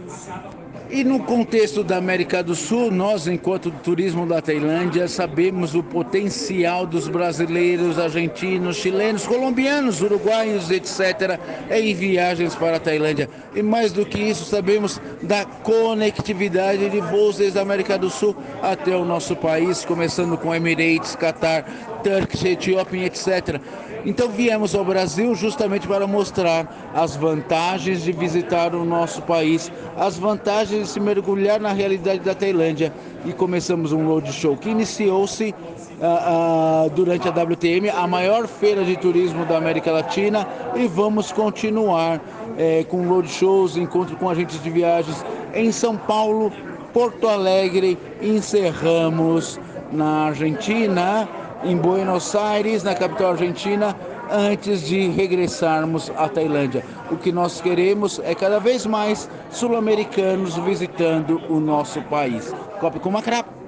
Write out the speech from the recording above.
E no contexto da América do Sul, nós, enquanto turismo da Tailândia, sabemos o potencial dos brasileiros, argentinos, chilenos, colombianos, uruguaios, etc., em viagens para a Tailândia. E mais do que isso, sabemos da conectividade de voos desde a América do Sul até o nosso país, começando com Emirates, Qatar, Turkish, Etiópia, etc. Então viemos ao Brasil justamente para mostrar as vantagens de visitar o nosso país, as vantagens de se mergulhar na realidade da Tailândia. E começamos um roadshow que iniciou-se durante a WTM, a maior feira de turismo da América Latina, e vamos continuar com roadshows, encontro com agentes de viagens em São Paulo, Porto Alegre, encerramos na Argentina, em Buenos Aires, na capital argentina, antes de regressarmos à Tailândia. O que nós queremos é cada vez mais sul-americanos visitando o nosso país. Copa com Macrap.